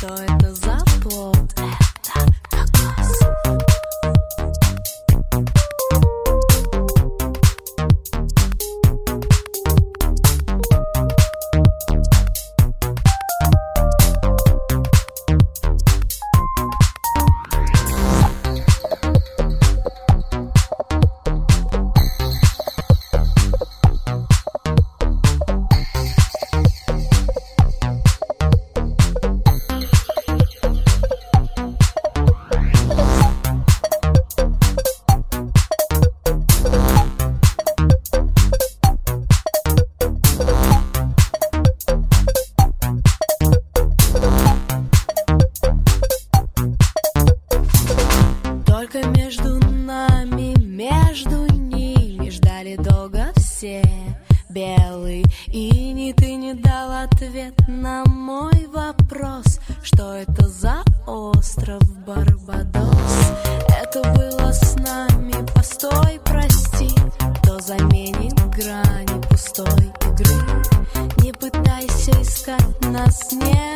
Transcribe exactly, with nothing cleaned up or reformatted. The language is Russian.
что это за плод. Это кокос. Только между нами, между ними ждали долго все. Белый иней, ты не дал ответ на мой вопрос, что это за остров Барбадос. Это было с нами, постой, прости, кто заменит грани пустой игры. Не пытайся искать нас, не